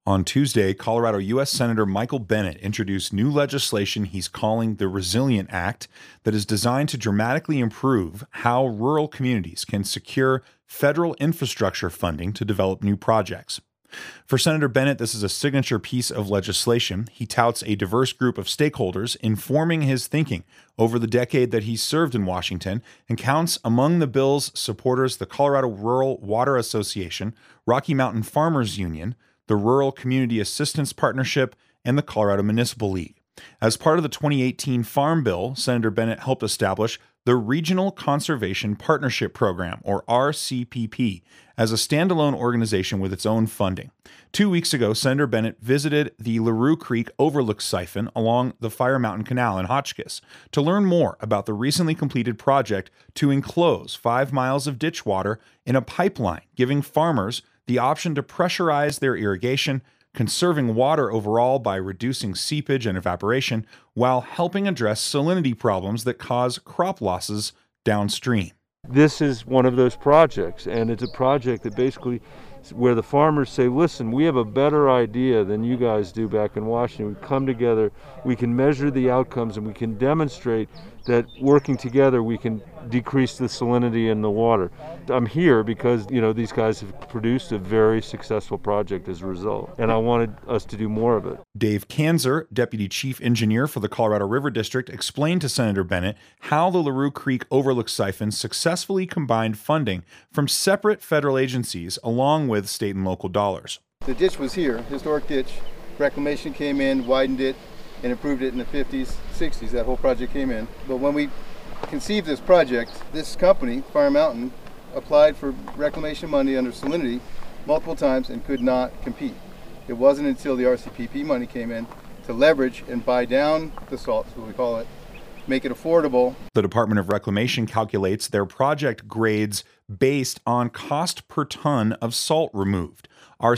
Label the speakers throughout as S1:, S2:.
S1: On Tuesday, Colorado U.S. Senator Michael Bennet introduced new legislation he's calling the Resilient Act that is designed to dramatically improve how rural communities can secure federal infrastructure funding to develop new projects. For Senator Bennet, this is a signature piece of legislation. He touts a diverse group of stakeholders informing his thinking over the decade that he's served in Washington, and counts among the bill's supporters the Colorado Rural Water Association, Rocky Mountain Farmers Union, the Rural Community Assistance Partnership, and the Colorado Municipal League. As part of the 2018 Farm Bill, Senator Bennet helped establish the Regional Conservation Partnership Program, or RCPP, as a standalone organization with its own funding. 2 weeks ago, Senator Bennet visited the LaRue Creek Overlook Siphon along the Fire Mountain Canal in Hotchkiss to learn more about the recently completed project to enclose 5 miles of ditch water in a pipeline, giving farmers the option to pressurize their irrigation, conserving water overall by reducing seepage and evaporation, while helping address salinity problems that cause crop losses downstream.
S2: This is one of those projects, and it's a project that basically where the farmers say, listen, we have a better idea than you guys do back in Washington. We come together, we can measure the outcomes, and we can demonstrate that working together we can decrease the salinity in the water. I'm here because, these guys have produced a very successful project as a result, and I wanted us to do more of it.
S1: Dave Kanzer, Deputy Chief Engineer for the Colorado River District, explained to Senator Bennet how the LaRue Creek Overlook Siphon successfully combined funding from separate federal agencies along with state and local dollars.
S3: The ditch was here, historic ditch. Reclamation came in, widened it, and improved it in the 50s, 60s. That whole project came in. But when we conceived this project, this company, Fire Mountain, applied for reclamation money under salinity multiple times and could not compete. It wasn't until the RCPP money came in to leverage and buy down the salt, is what we call it, make it affordable.
S1: The Department of Reclamation calculates their project grades based on cost per ton of salt removed.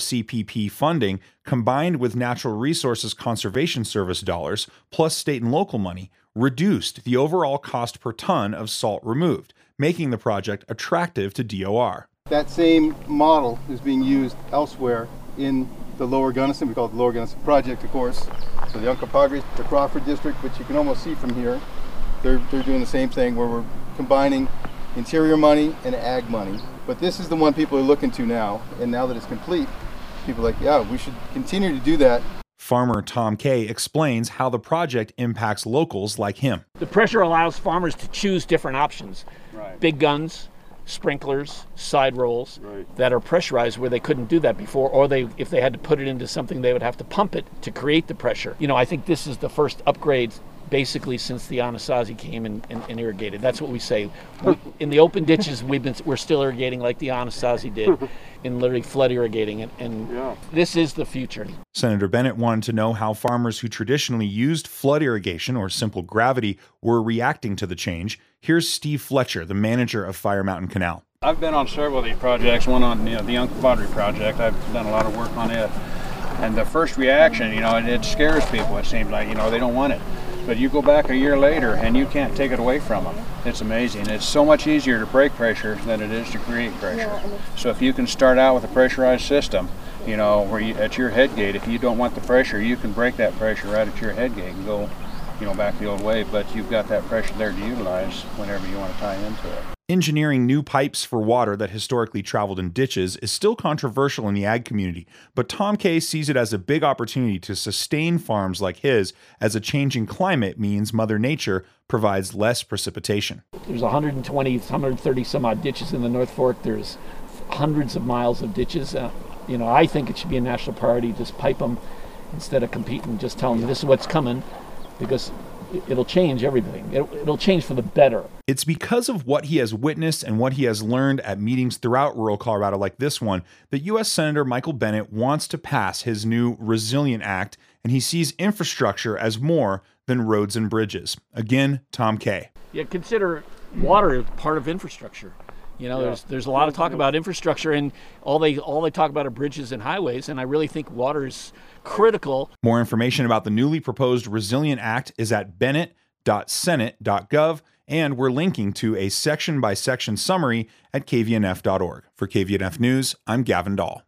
S1: RCPP funding, combined with Natural Resources Conservation Service dollars, plus state and local money, reduced the overall cost per ton of salt removed, making the project attractive to DOR.
S3: That same model is being used elsewhere in the Lower Gunnison. We call it the Lower Gunnison Project, of course. So the Uncompahgre, the Crawford District, which you can almost see from here, they're doing the same thing where we're combining interior money and ag money. But this is the one people are looking to now, and now that it's complete, people are like, yeah, we should continue to do that.
S1: Farmer Tom Kay explains how the project impacts locals like him.
S4: The pressure allows farmers to choose different options.
S2: Right.
S4: Big guns, sprinklers, side rolls that are pressurized where they couldn't do that before, or if they had to put it into something, they would have to pump it to create the pressure. I think this is the first upgrade basically since the Anasazi came and irrigated. That's what we say. In the open ditches, we're still irrigating like the Anasazi did, in literally flood irrigating, and this is the future.
S1: Senator Bennet wanted to know how farmers who traditionally used flood irrigation or simple gravity were reacting to the change. Here's Steve Fletcher, the manager of Fire Mountain Canal.
S5: I've been on several of these projects, one on the Uncompahgre project. I've done a lot of work on it. And the first reaction, it scares people. It seems like, they don't want it. But you go back a year later and you can't take it away from them. It's amazing. It's so much easier to break pressure than it is to create pressure. So if you can start out with a pressurized system, where at your head gate, if you don't want the pressure, you can break that pressure right at your head gate and go, back the old way. But you've got that pressure there to utilize whenever you want to tie into it.
S1: Engineering new pipes for water that historically traveled in ditches is still controversial in the ag community, but Tom Kay sees it as a big opportunity to sustain farms like his as a changing climate means Mother Nature provides less precipitation.
S4: There's 120, 130 some odd ditches in the North Fork. There's hundreds of miles of ditches. I think it should be a national priority. Just pipe them instead of competing, just tell them this is what's coming, because it'll change everything. It'll change for the better.
S1: It's because of what he has witnessed and what he has learned at meetings throughout rural Colorado like this one that U.S. Senator Michael Bennet wants to pass his new Resilient Act, and he sees infrastructure as more than roads and bridges. Again, Tom Kay.
S4: Yeah, consider water part of infrastructure. There's a lot of talk about infrastructure, and all they talk about are bridges and highways, and I really think water is critical.
S1: More information about the newly proposed Resilient Act is at bennett.senate.gov, and we're linking to a section-by-section summary at kvnf.org. For KVNF News, I'm Gavin Dahl.